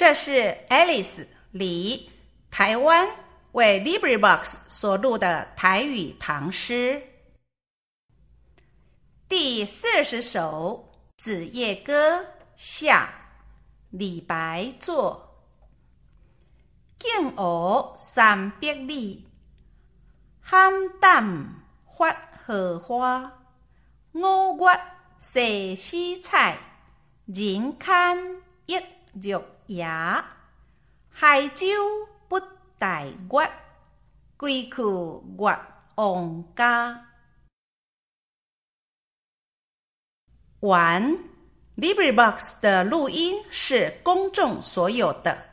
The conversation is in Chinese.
这是 Alice 李台湾为 LibriVox 所录的台语唐诗。第40首《子夜歌》下，李白作。敬鹅300里，喊胆发荷花。五月细丝菜，人间一玉爷。海州不待月，归去月王家。完 LibriVox 的录音是公众所有的。